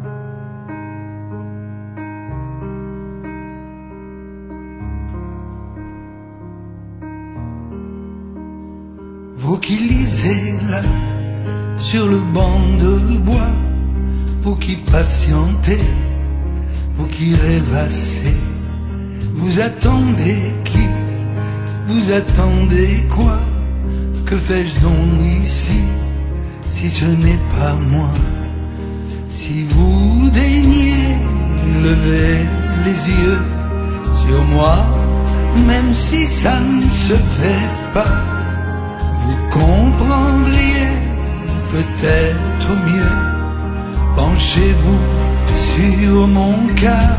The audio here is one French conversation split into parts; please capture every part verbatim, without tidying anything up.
Vous qui lisez là, sur le banc de bois, vous qui patientez, vous qui rêvassez, vous attendez qui? Vous attendez quoi? Que fais-je donc ici, si ce n'est pas moi? Si vous daignez lever les yeux sur moi, même si ça ne se fait pas, vous comprendriez peut-être mieux. Penchez-vous sur mon cas.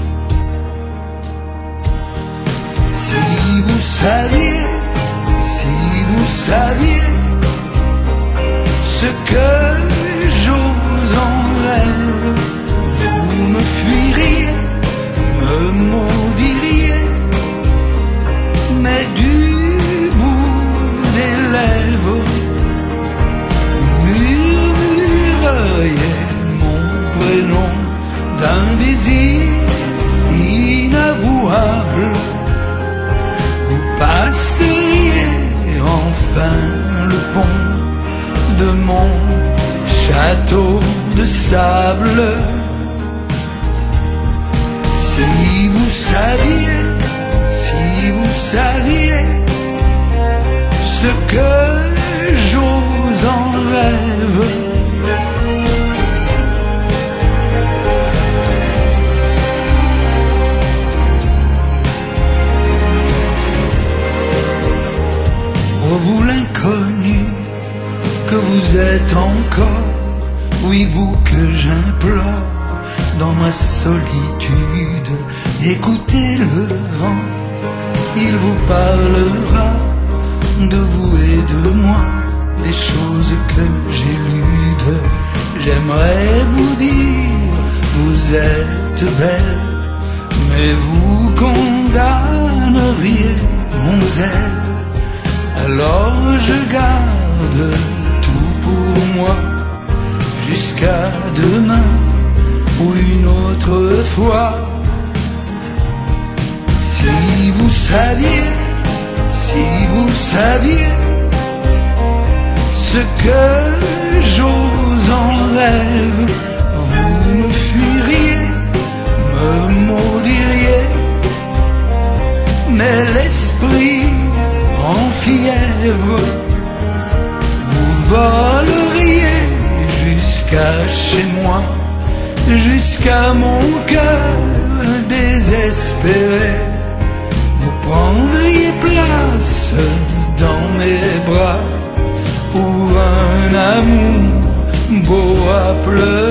Si vous saviez, si vous saviez ce que j'ose en rêve, vous me fuiriez, me maudiriez, mais du bout des lèvres, murmureriez mon prénom d'un désir inavouable. Vous passeriez enfin le pont de mon château de sable. Si vous saviez, si vous saviez ce que j'ose en rêve, oh vous l'inconnu que vous êtes encore, oui vous que j'implore dans ma solitude, écoutez le vent, il vous parlera de vous et de moi, des choses que j'élude. J'aimerais vous dire, vous êtes belle, mais vous condamneriez mon zèle. Alors je garde tout pour moi, jusqu'à demain ou une autre fois. Si vous saviez, si vous saviez ce que j'ose en rêve, vous me fuiriez, me maudiriez, mais l'esprit en fièvre, vous voleriez jusqu'à chez moi, jusqu'à mon cœur désespéré. Vous prendriez place dans mes bras pour un amour beau à pleurer.